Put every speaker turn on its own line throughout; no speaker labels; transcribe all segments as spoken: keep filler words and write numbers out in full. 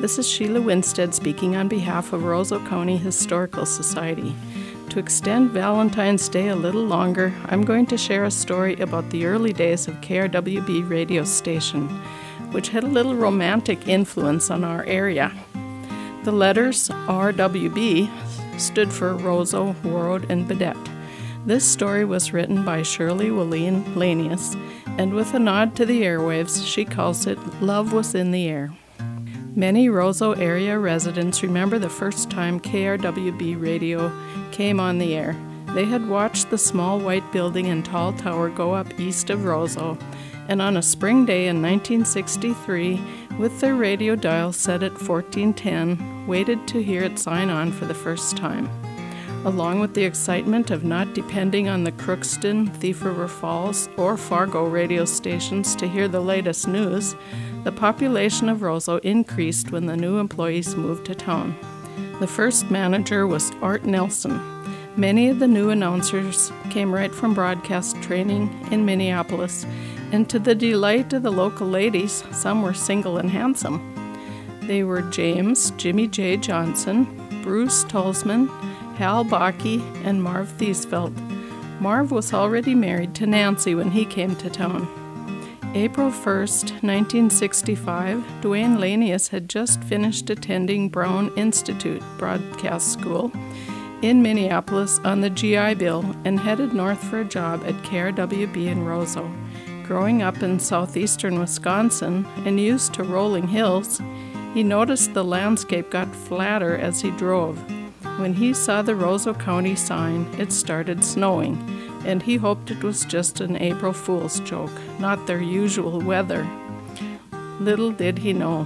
This is Sheila Winstead speaking on behalf of Roseau County Historical Society. To extend Valentine's Day a little longer, I'm going to share a story about the early days of K R W B radio station, which had a little romantic influence on our area. The letters R W B stood for Roseau, Warroad, and Baudette. This story was written by Shirley Willeen Lanius, and with a nod to the airwaves, she calls it Love Was in the Air. Many Roseau area residents remember the first time K R W B radio came on the air. They had watched the small white building and tall tower go up east of Roseau, and on a spring day in nineteen sixty-three, with their radio dial set at fourteen ten, waited to hear it sign on for the first time. Along with the excitement of not depending on the Crookston, Thief River Falls, or Fargo radio stations to hear the latest news, the population of Roseau increased when the new employees moved to town. The first manager was Art Nelson. Many of the new announcers came right from broadcast training in Minneapolis, and to the delight of the local ladies, some were single and handsome. They were James Jimmy J. Johnson, Bruce Tolsman, Hal Bakke, and Marv Thiesfeld. Marv was already married to Nancy when he came to town. April first, nineteen sixty-five, Duane Lanius had just finished attending Brown Institute Broadcast School in Minneapolis on the G I Bill and headed north for a job at K R W B in Roseau. Growing up in southeastern Wisconsin and used to rolling hills, he noticed the landscape got flatter as he drove. When he saw the Roseau County sign, it started snowing, and he hoped it was just an April Fool's joke, not their usual weather. Little did he know.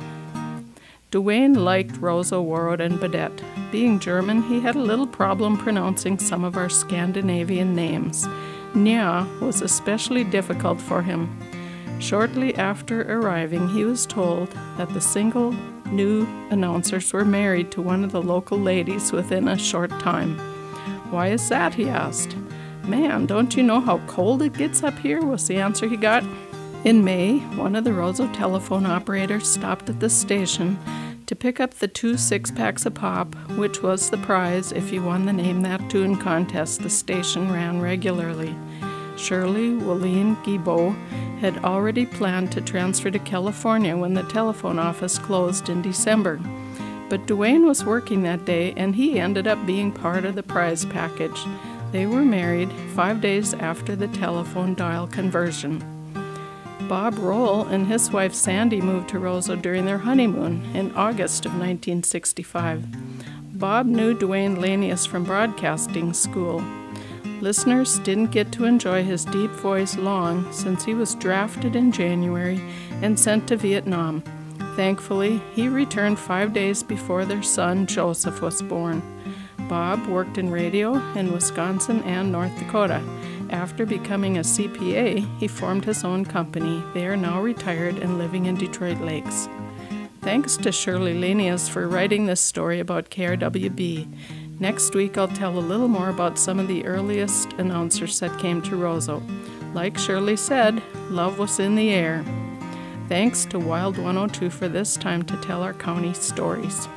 Duane liked Roseau, Warroad, and Baudette. Being German, he had a little problem pronouncing some of our Scandinavian names. Nya was especially difficult for him. Shortly after arriving, he was told that the single new announcers were married to one of the local ladies within a short time. "Why is that?" he asked. "Man, don't you know how cold it gets up here?" was the answer he got. In May, one of the Roseau telephone operators stopped at the station to pick up the two six-packs of pop, which was the prize if you won the Name That Tune contest the station ran regularly. Shirley Willeen Guibault had already planned to transfer to California when the telephone office closed in December. But Duane was working that day, and he ended up being part of the prize package. They were married five days after the telephone dial conversion. Bob Roll and his wife Sandy moved to Roseau during their honeymoon in August of nineteen sixty-five. Bob knew Duane Lanius from broadcasting school. Listeners didn't get to enjoy his deep voice long since he was drafted in January and sent to Vietnam. Thankfully, he returned five days before their son Joseph was born. Bob worked in radio in Wisconsin and North Dakota. After becoming a C P A, he formed his own company. They are now retired and living in Detroit Lakes. Thanks to Shirley Lanius for writing this story about K R W B. Next week, I'll tell a little more about some of the earliest announcers that came to Roseau. Like Shirley said, love was in the air. Thanks to Wild one oh two for this time to tell our county stories.